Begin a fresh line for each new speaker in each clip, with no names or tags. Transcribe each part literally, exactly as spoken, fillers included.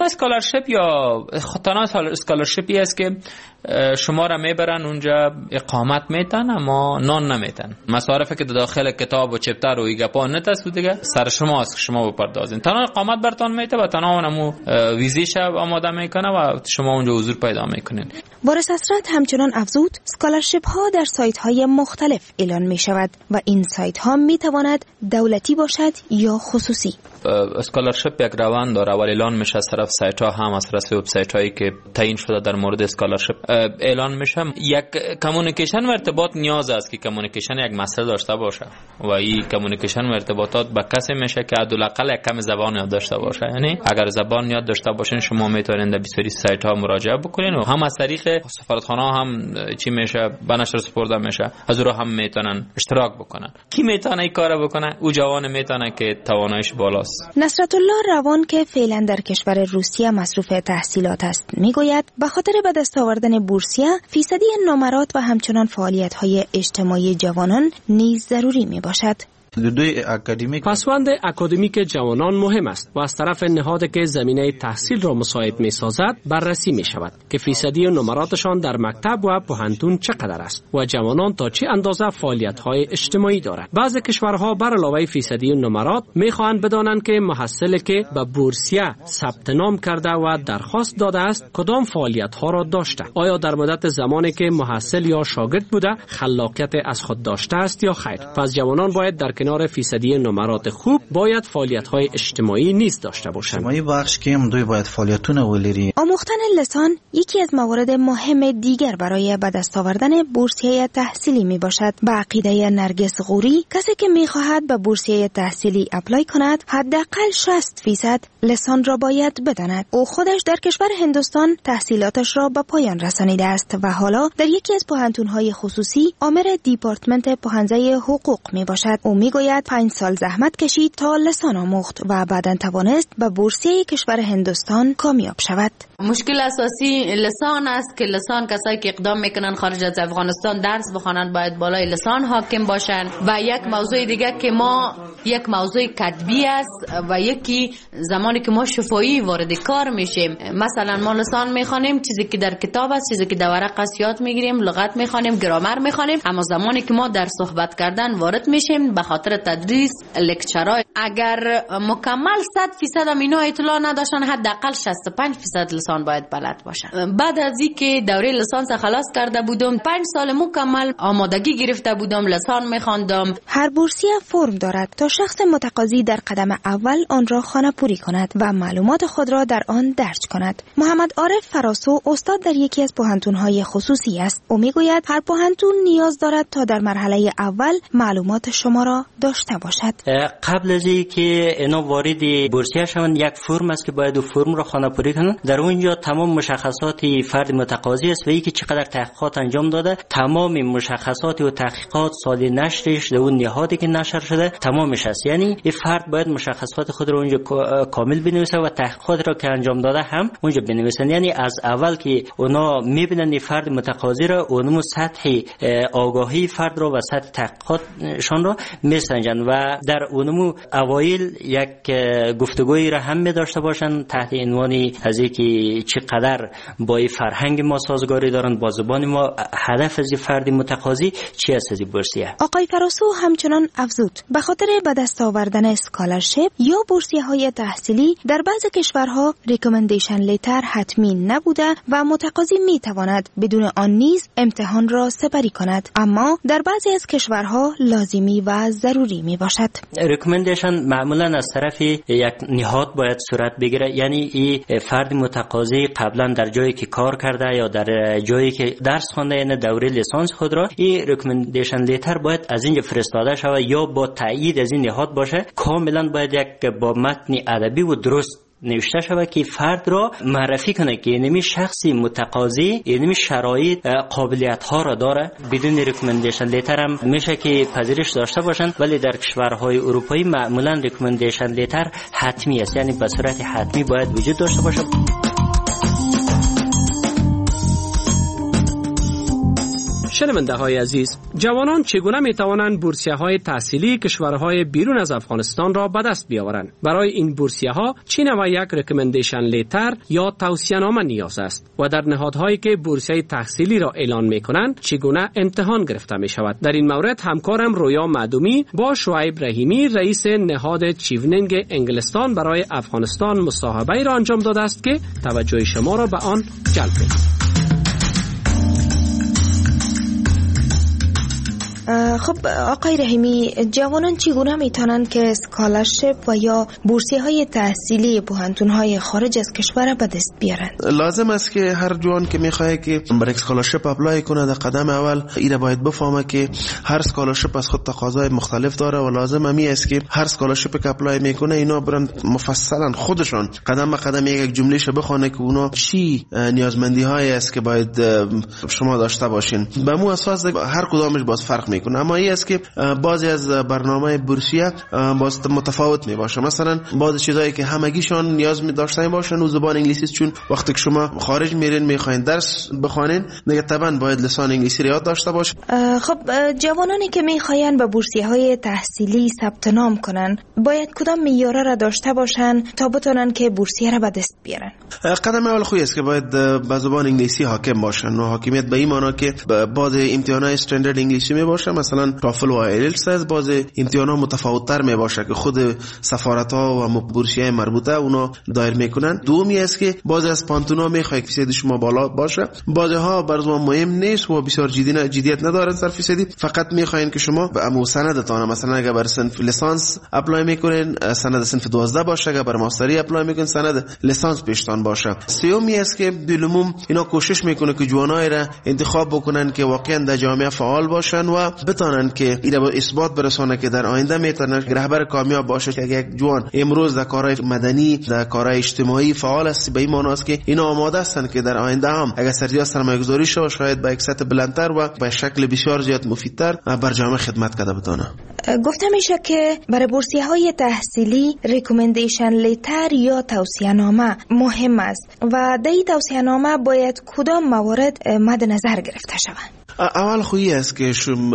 اسکالرشپ یا تنها اسکالرشپی است که شما را میبرن اونجا اقامت میتن اما نان نمیتن. مصارفی که داخل کتاب و چپتر و ایگپا نتست و دیگه سر شما است که شما بپردازین. تنها اقامت برتان میته و تنها اونمو ویزیش آماده میکنه و شما اونجا حضور پیدا میکنین.
بوریس حسرت همچنان افزود اسکالرشپ ها در سایت های مختلف اعلان می شود و این سایت ها می تواند دولتی باشد یا خصوصی.
اسکالرشپ یک روند داره و اعلان میشه از طرف سایت ها هم از طرف وب سایت هایی که تعیین شده در مورد اسکالرشپ اعلان میشه. یک کمیونیکیشن و ارتباط نیاز است که کمیونیکیشن یک مسئله داشته باشه و این کمیونیکیشن و ارتباطات با کسی میشه که حداقل یک کم زبان یاد داشته باشه. یعنی اگر زبان یاد داشته باشین شما میتونید به بسیاری سایت ها مراجعه بکنین و هم از طریق سفارتخانه هم چی میشه به نشر سپرده میشه، از اون هم میتونن اشتراک بکنن. کی میتونه این کارو بکنه؟ او جوان میتونه که تواناییش بالاست.
نصرت الله روان که فعلا در کشور روسیه مصروف تحصیلات است میگوید به خاطر به دست آوردن بورسیه فیصدی نمرات و همچنان فعالیت‌های اجتماعی جوانان نیز ضروری میباشد.
پسوند اکادمیک جوانان مهم است و از طرف نهادی که زمینه تحصیل را مساعد می سازد بررسی می شود که فیصدی نمراتشان در مکتب و پوهنتون چقدر است و جوانان تا چه اندازه فعالیت های اجتماعی دارند. بعضی کشورها بر علاوه فیصدی نمرات می خواهند بدانند که محصلی که به بورسیه ثبت نام کرده و درخواست داده است کدام فعالیت ها را داشته، آیا در مدت زمانی که محصل یا شاگرد بوده خلاقیت از خود داشته است یا خیر. پس جوانان باید در کنار فیصدی نمرات خوب باید فعالیت‌های اجتماعی نیز داشته باشند.
اجتماعی بخش که هم دوی باید فعالیتونه ولری.
آموختن لسان یکی از موارد مهم دیگر برای به دست آوردن بورسیه تحصیلی می باشد. به عقیده نرگس غوری کسی که می خواهد به بورسیه تحصیلی اپلای کند حداقل شصت درصد لسان را باید بداند. او خودش در کشور هندوستان تحصیلاتش را به پایان رسانیده است و حالا در یکی از پوهنتون‌های خصوصی آمر دیپارتمنت پوهنځی حقوق می باشد. او می گوید پنج سال زحمت کشید تا لسان آموخت و بعداً توانست به بورسیه کشور هندوستان کامیاب شود.
مشکل اساسی لسان است که لسان کسایی که اقدام میکنن خارج از افغانستان درس بخوانند باید بالای لسان حاکم باشند. و یک موضوع دیگه که ما یک موضوع کتبی است و یکی زمانی که ما شفاهی وارد کار میشیم، مثلا ما لسان میخوانیم چیزی که در کتاب است، چیزی که در ورق است یاد میگیریم، لغت میخوانیم، گرامر میخوانیم، اما زمانی که ما در صحبت کردن وارد میشیم به خاطر تدریس لکچرهای اگر مکمل صد درصد هم اینا اطلاع نداشتن حداقل شصت و پنج درصد لسان باید بلد باشن. بعد از اینکه دوره لسانس خلاص کرده بودم پنج سال مکمل آمادگی گرفته بودم، لسان میخواندم.
هر بورسیه فرم دارد تا شخص متقاضی در قدم اول آن را خانه‌پوری کند و معلومات خود را در آن درج کند. محمد عارف فراسو استاد در یکی از پوهنتون‌های خصوصی است. او میگوید هر پوهنتون نیاز دارد تا در مرحله اول معلومات شما را داشته باشد.
قبل از اینکه اینا وارد بورسیه شوند یک فرم است که باید اون فرم را خانه‌پوری کنند. در اونجا تمام مشخصات فرد متقاضی است و اینکه چقدر تحقیقات انجام داده، تمام مشخصات و تحقیقات سال نشرش در اون نهادی که نشر شده تمامش است. یعنی این فرد باید مشخصات خود را اونجا کامل بنویسه و تحقیقات را که انجام داده هم اونجا بنویسن. یعنی از اول که اونا میبینن این فرد متقاضی را، اونم سطح آگاهی فرد را و سطح تحقیقاتشان را میسنجن و در اونم اوایل یک گفتگویی را هم می داشته باشن تحت عنوان از اینکه چقدر با این فرهنگ ما سازگاری دارند، با زبان ما، هدف از فرد متقاضی چی است از بورسیه.
آقای فراسو همچنان افزود به خاطر به دست آوردن اسکالرشپ یا بورسیه های تحصیلی در بعضی کشورها ریکامندیشن لیتر حتمی نبوده و متقاضی می تواند بدون آن نیز امتحان را سپری کند، اما در بعضی از کشورها لازمی و ضروری می باشد.
ریکامندیشن معمولا از طرف یک نهاد باید صورت بگیره. یعنی این فرد متقاضی قبلا در جایی که کار کرده یا در جایی که درس خوانده، یعنی دوره لیسانس خود را، این ریکامندیشن لیتر باید از اینجا فرستاده شود یا با تایید از این نهاد باشه. کاملا باید یک با متن ادبی و درست نوشته شود که فرد را معرفی کنه که اینمی شخصی متقاضی اینمی شرایط قابلیت ها را داره. بدون ریکامندیشن لیتر هم میشه که پذیرش داشته باشند، ولی در کشورهای اروپایی معمولا ریکامندیشن لیتر حتمی است، یعنی به صورت حتمی باید وجود داشته باشه.
شنونده های عزیز، جوانان چگونه می توانند بورسیه های تحصیلی کشورهای بیرون از افغانستان را به دست بیاورند؟ برای این بورسیه ها چه نوع یک ریکامندیشن لیتر یا توصیه نامه نیاز است و در نهادهایی که بورسیه تحصیلی را اعلان می کنند چگونه امتحان گرفته می شود؟ در این مورد همکارم رویا معدومی با شعیب رحیمی رئیس نهاد چیونینگ انگلستان برای افغانستان مصاحبه را انجام داده است که توجه شما را به آن جلب کنید.
خب آقای رحیمی، جوانان چگونه میتونند که اسکالرشپ و یا بورسیه های تحصیلی پوهنتون های خارج از کشور به دست بیارند؟
لازم است که هر جوان که میخواد که برای اسکالرشپ اپلای کنه در قدم اول ایره باید بفهمه که هر اسکالرشپ از خود تقاضای مختلف داره و لازم همی است که هر اسکالرشپ که اپلای میکنه اینا برن مفصلا خودشون قدم به قدم یک جمله ش بخونه که اونا چی نیازمندی های است که باید شما داشته باشین. به مو اساس هر کدامش باز فرق میکنه، اما این است که بعضی از برنامه بورسیه باز متفاوت می باشه. مثلا بعضی چیزایی که همگیشون نیاز می داشتن باشن و زبان انگلیسی، چون وقتی که شما خارج میرین میخواین درس بخوانین دیگه طبعا باید لسان انگلیسی رو یاد داشته باشه.
خب جوانانی که میخواین به بورسیه های تحصیلی ثبت نام کنن باید کدام معیارا را داشته باشن تا بتونن که بورسیه را به دست بیارن؟
قدم اول خوبی است که باید به زبان انگلیسی حاکم باشن و حاکمیت به این معنی که بعض امتحانات استاندارد انگلیسی می باشه، مثلا تافل و ایلتس از بعض امتحانات متفاوت تر می باشه که خود سفارت ها و بورسیه مربوطه اونا دایر میکنن. دومی است که بعضی از پانتونا میخواد فیصد شما بالا باشه، بعضی ها برای مهم نیست و بسیار جدی جدیت نداره صرف فیصدی، فقط میخواین که شما به امو سندتان، مثلا اگر برای صنف لیسانس اپلای میکنین سند صنف دوازده باشه، اگر برای ماستری اپلای میکنین سند لیسانس پیشتان باشه. سومی است که بالعموم اینا کوشش میکنه که جوانای را انتخاب بکنن که واقعا در جامعه فعال باشن و بتونن که اینا با اثبات برسونه که در آینده میتونن رهبر کامیاب باشه. که یک جوان امروز در کارهای مدنی در کارهای اجتماعی فعال است، به این معنی است که اینا آماده هستن که در آینده هم اگر سرجا سرمایه‌گذاری شه شاید با یک سطح بلندتر و با شکل بسیار زیاد مفیدتر بر جامعه خدمت کرده بتونه.
گفته میشه که برای بورسیه های تحصیلی ریکامندیشن لیتر یا توصیه نامه مهم است و در این توصیه نامه باید کدام موارد مد نظر گرفته شود؟
اول خویی است که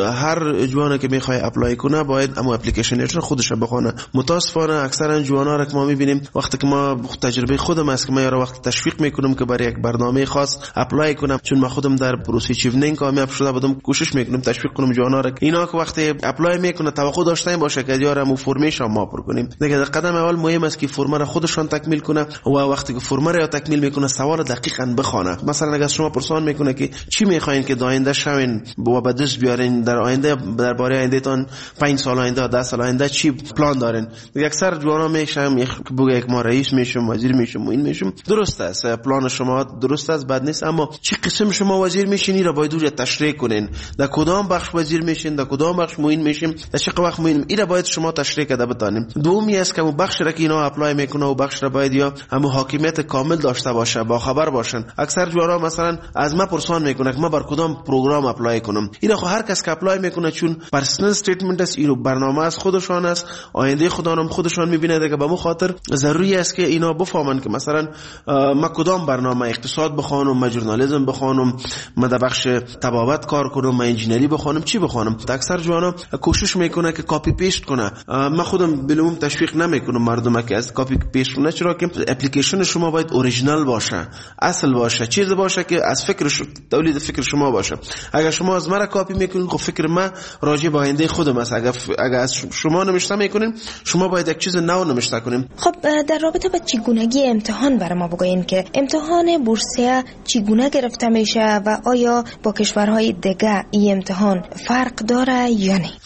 هر جوانی که میخواد اپلای کنه باید اما اپلیکیشنش رو خودش بخونه. متاسفانه اکثرا جوانا را که ما میبینیم وقتی که ما تجربه خودم است که ما یارو وقت تشویق میکنم که برای یک برنامه خاص اپلای کنم، چون ما خودم در پروسه چیونینگ کامیاب شده بودم، کوشش میکنم تشویق کنم جوانا را اینا که وقتی اپلای میکنه توقع داشته باشه که یارو فرمش ما پر کنیم. دیگه قدم اول مهم است که فرم را خودشون تکمیل کنه و وقتی که فرم را تکمیل میکنه سوال دقیقاً بخونه. مثلا اگر شما پرسان میکنه که چی میخواین که آینده شوین و به دست بیارین در آینده، درباره آینده تان پنج سال آینده ده سال آینده چی پلان دارین، اکثر جوانا میشم بگه یک ما رئیس میشم وزیر میشم و این میشم. درست است پلان شما درست است بد نیست، اما چه قسم شما وزیر میشین را باید اونجا تشریح کنین. در کدام بخش وزیر میشین، در کدام بخش معین میشین، در چه وقت معین، این را باید شما تشریح کرده بتانیم. دومی است که اون بخش را که اینا اپلای میکنه و بخش را باید یا همو حاکمیت کامل داشته باشه، با خبر باشن. اکثر جوانا مثلا از ما پرسان میکنه که ما بر کدام پروگرام اپلای کنم. اینا خو هر کس که اپلای میکنه چون پرسنل استیتمنت است، اینو برنامه از خودشان است، آینده خودانم خودشان میبینه. دیگه به مو خاطر ضروری است که اینا بفهمن که مثلا ما کدام برنامه اقتصاد بخونم، ما ژورنالیسم بخونم، ما در بخش طبابت کار کنم، ما انجینری بخونم، چی بخونم. اکثر جوانا کوشش میکنه که کاپی پیست کنه. ما خودم بالعموم تشویق نمیکنم مردم که از کاپی پیست کنه، چرا که اپلیکیشن شما باید اوریجینال باشه، اصل باشه، چیز باشه که از فکر ش... تولید فکر شما باشه. اگر شما از مرا کاپی میکنین خب فکر ما راجع به آینده خودم است. اگر ف... اگر از شما نمیشته میکنین شما باید یک چیز نو نمیشته کنین.
خب در رابطه با چگونگی امتحان برای ما بگوین که امتحان بورسیه چگونه گرفته میشه و آیا با کشورهای دیگه این امتحان فرق داره یا نه؟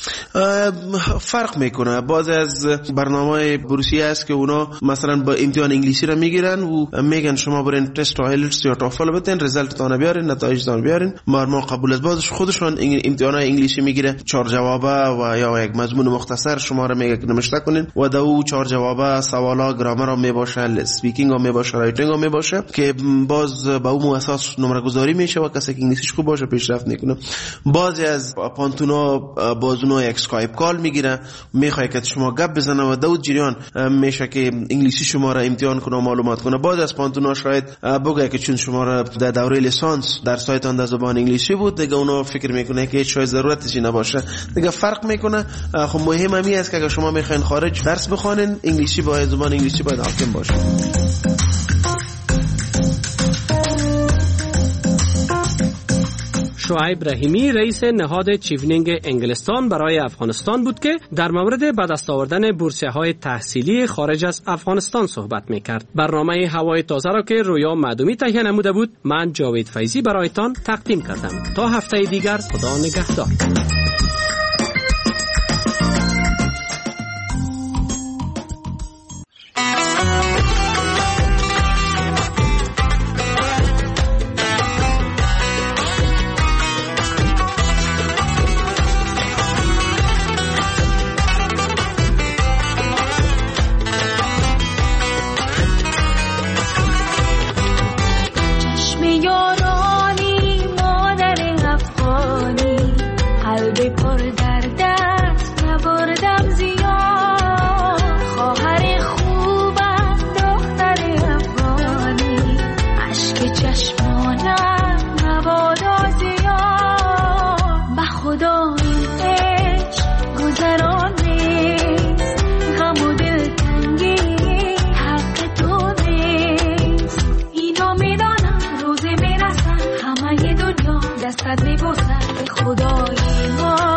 فرق میکنه. بعضی از برنامه بورسیه است که اونا مثلا با امتحان انگلیسی را میگیرن و میگن شما برین تست ایلتس یا توفل بتین، رزلت تان بیارین، نتایجتان بیارین، ما ما قبول از بعضش خودشون امتحان انگلیسی میگیره، چهار جوابه و یا یک مضمون مختصر شما را میگه که نوشته کنین و دو چهار جوابه سوالا گرامر هم میباشه، اسپیکینگ هم میباشه، رایتینگ هم میباشه که باز با اون اساس نمره گذاری میشه و کسی که انگلیسیش خوب باشه پیشرفت میکنه. بعضی از پانتونا بازونا یک اسکایپ کال میگیره، میخواد که شما گپ بزنه و دو جریان میشه که انگلیسی شما را امتحان کنه و معلومات کنه. بعضی از پانتونا شاید بگه که چون شما را در دوره لیسانس در سایتان در زبان انگلیسی بود بود دیگه اونا فکر میکنه که هیچ ضرورتش نباشه دیگه فرق میکنه. خب مهم همی است که اگر شما میخواین خارج درس بخونین انگلیسی باید زبان انگلیسی باید حاکم باشه.
شعیب رحیمی رئیس نهاد چیونینگ انگلستان برای افغانستان بود که در مورد به دست آوردن بورسیه‌های تحصیلی خارج از افغانستان صحبت می‌کرد. برنامه هوای تازه را که رویا معدومی تهیه نموده بود من جاوید فیضی برایتان تقدیم کردم. تا هفته دیگر خدا نگهدار.
دستت میبوسم به خدای ما